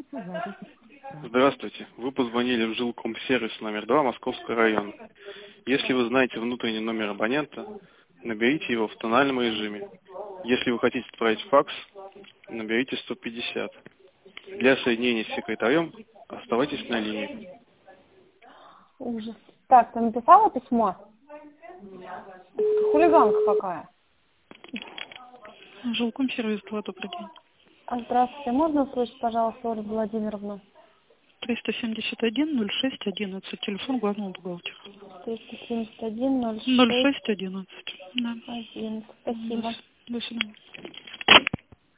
Здравствуйте. Вы позвонили в жилкомсервис номер 2, Московский район. Если вы знаете внутренний номер абонента, наберите его в тональном режиме. Если вы хотите отправить факс, наберите 150. Для соединения с секретарем оставайтесь на линии. Ужас. Так, ты написала письмо? Хулиганка какая. Жилкомсервис 2, добрый день. Здравствуйте. Можно услышать, пожалуйста, Ольгу Владимировну? 371 06 11, телефон главного бухгалтера. 371 06 06 11. Да. 11. Спасибо. До свидания.